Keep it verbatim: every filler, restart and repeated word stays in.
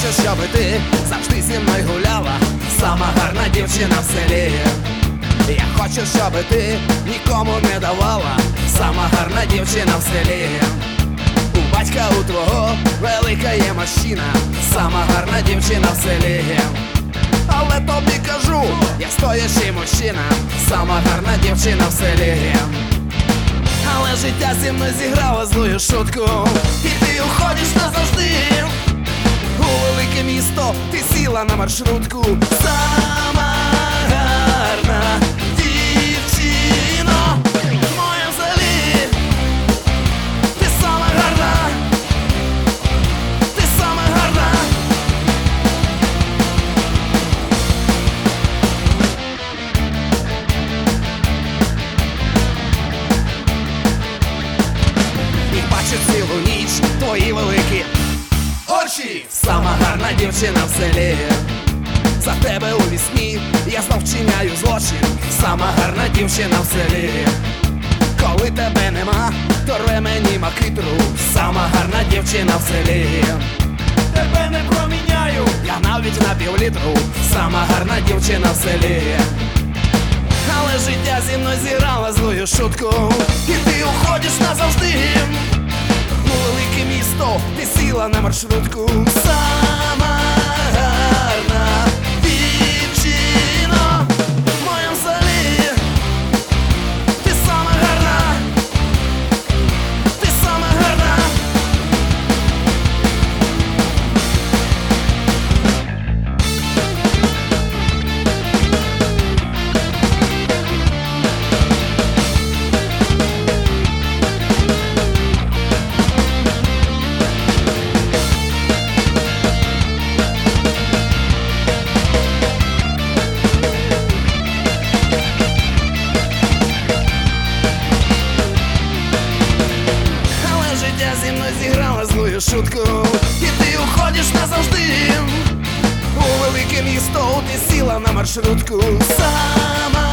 хочу, щоб ти завжди зі мною гуляла, сама гарна дівчина в селі. Я хочу, щоб ти нікому не давала, сама гарна дівчина в селі. У батька у твого велика є машина, сама гарна дівчина в селі. Але тобі кажу, я стоячий мужчина, сама гарна дівчина в селі. Але життя зі мною зіграло злую шутку, і ти уходиш назавжди. У велике місто ти сіла на маршрутку, сама гарна дівчина в моєму селі. Ти сама гарна, ти сама гарна. І бачу цілу ніч твої великі очі, сама гарна дівчина в селі. За тебе у вісні я знов вчиняю злочин, сама гарна дівчина в селі. Коли тебе нема, то рве мені макитру, сама гарна дівчина в селі. Тебе не проміняю, я навіть на півлітру, сама гарна дівчина в селі. Але життя зі мною зіграло злую шутку, і ти уходиш назавжди. У велике місто ти сіла на маршрутку, сама гарна дівчина в моєму селі. Ти сама гарна, ти сама гарна. Зі мною зіграла злую шутку, і ти уходиш назавжди. У велике місто ти сіла на маршрутку, сама